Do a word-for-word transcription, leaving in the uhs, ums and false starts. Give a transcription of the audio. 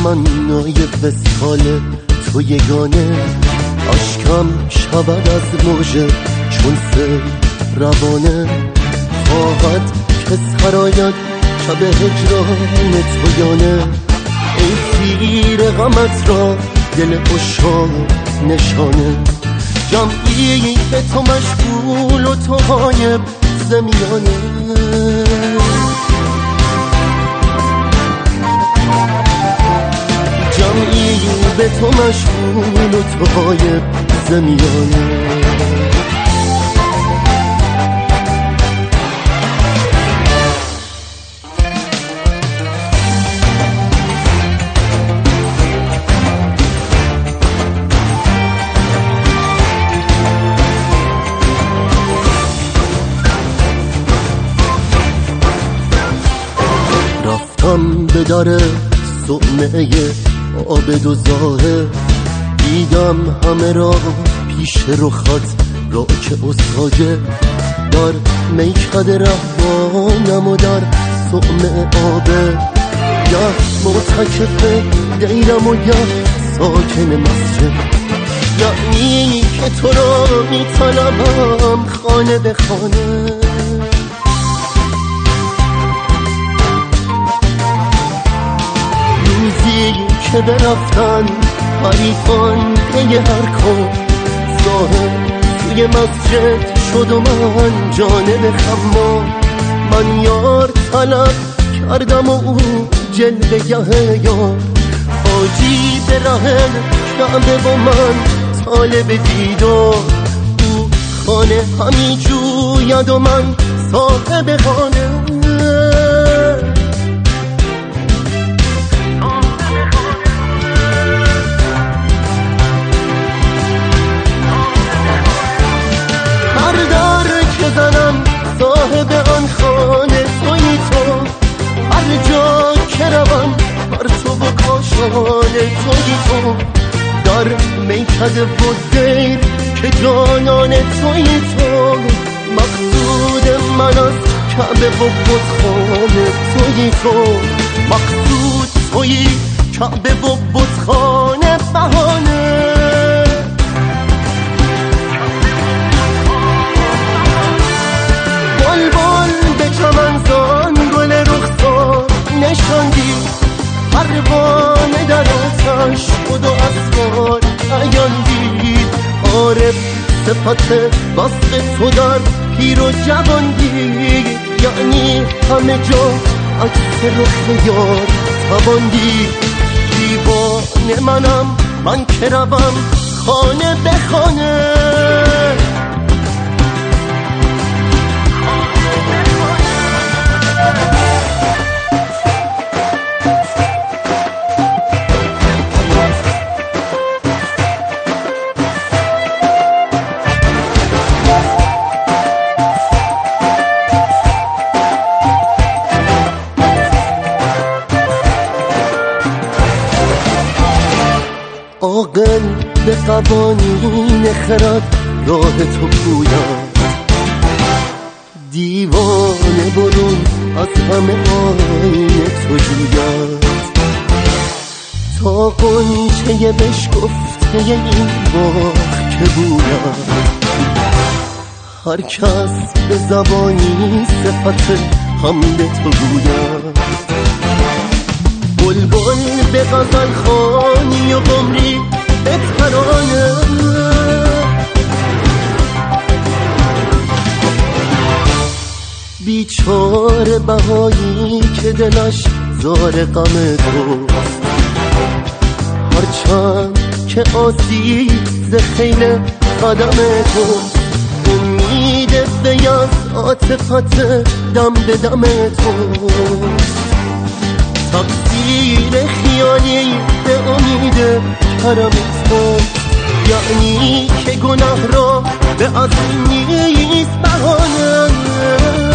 تمنای وصال تو یگانه، اشکم شود از موجه چون سیل روانه. خواهد که سراید شب هجران تو یانه، ای تیر غمت را دل عشاق نشانه. جمعی به تو مشغول و تو غایب زمیانه، جمعی به تو مشغول و تو غایب زمیانه. رفتم به در صومعه عابد و زاهد، دیدم همه را پیش رخت را که استاجه. در میکده رهبانم و در صومعه عابد، گه معتکف دیرم و گه ساکن مسجد. یعنی که تو را میطلبم خانه به خانه، که برفتن حریفان پی هر کن. ظاهر توی مسجد شد و من جانب خمار. من یار طلب کردم و او جلوه گه یار. حاجی به ره کعبه و من طالب دیدار. او خانه همی جوید و من صاحب خانه. صاحب آن خانه تویی تو، هر جا که روم بر تو و کاشانه تویی تو. در میکده و دیر که جانان تویی تو، مقصود من از کعبه و بتخانه تویی تو. مقصود تویی کعبه و بتخانه بهانه. چمنزان گل رخسار نشاندی، پروانه در آتش خود و اسوار عیان دید. عارف صفت وصف تو در پیر و جوان دید، یعنی همه جا عکس رخ یار توان دید. دیوانه منم من که روم خانه به خانه. عاقل به قوانین خرد راه تو پوید، دیوانه برون از همه آینه تو جوید. تا غنچه بشکفته این باغ که بوید، هر کس به زبانی صفت حمد تو گوید. بلبل به غزل خوانی و قمری به ترانه، بیچاره بهایی که دلش زار غم توست. هرچند که آسی ز خیل قدم توست، امید به از عاطفت دم به دم توست. تقصیر خیالی به امید کرم توست، یعنی که گناه را به از نیست بهانه.